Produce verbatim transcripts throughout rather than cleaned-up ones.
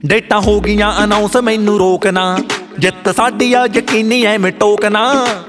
Data हो गईयां announce मैनू रोकना, जित साडी आ यकीनी एवें टोकना।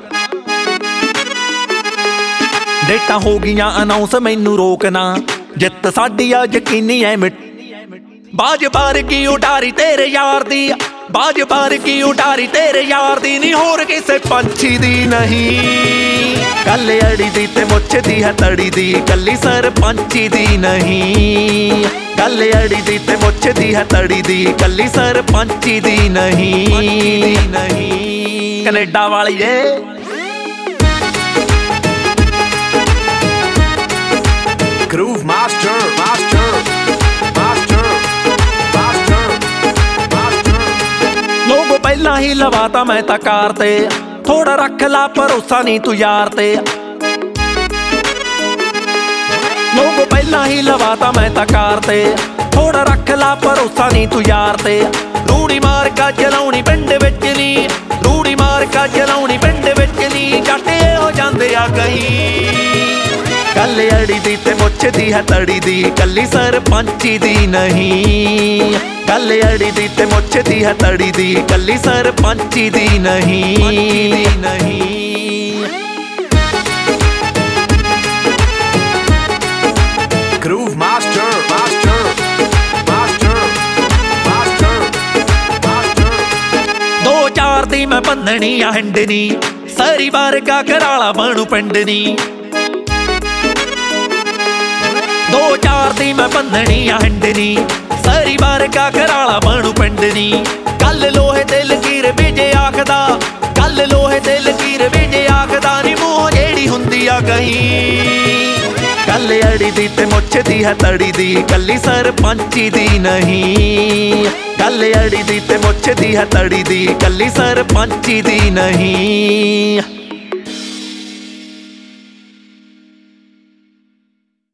डेटा हो गईयां अनाउंस मैनू रोकना, जित साडी आ यकीनी एवें। बाज बार की उडारी तेरे यार दी, बाज बार की उडारी तेरे यार दी, नी होर किसे पंछी दी नहीं। गल अड़ी दी ते मुछ दी है तड़ी दी, कली सरपंची दी नहीं। गल अड़ी दी ते मुछ दी है तड़ी दी, कली सरपंची दी नहीं। कनेडा वाली Groove Master, Master, Master, Master, Master। लोग पहला ही लवाता मैं ता कार ते, थोड़ा रख ला भरोसा नहीं तू यार ते। लोग पहला ही लवाता मैं ता कार ते, थोड़ा रख ला भरोसा नहीं तू यार ते। रूड़ी मार का चलाउणी पिंड विच नी, रूड़ी मार का चलाउणी पिंड विच नी, जट्टे हो जांदे आ कहीं। गल अड़ी दी ते मुछ दी है तड़ी दी, कली सरपंची दी नहीं। गल अड़ी दी ते मुछ दी है तड़ी दी, कली सरपंची दी नहीं। Groove Master, Master, Master, Master, Master। दो चार दी मैं बंधनी आ हिंडनी, सारी बार का कराला बनू पिंडनी। दो चार दी मैं बंधनी आ हिंडनी, सारी बार का कराला बनू पिंडनी। कल लोहे ते लकीर विजे आखदा, कल लोहे ते लकीर विजे आखदा, नी मूंह जेड़ी हुंदी आ कहीं। गल अड़ी दी ते मुछ दी है तड़ी दी, कली सरपंची दी नहीं। गल अड़ी दी ते मुछ दी है तड़ी दी, कली सरपंची दी नहीं।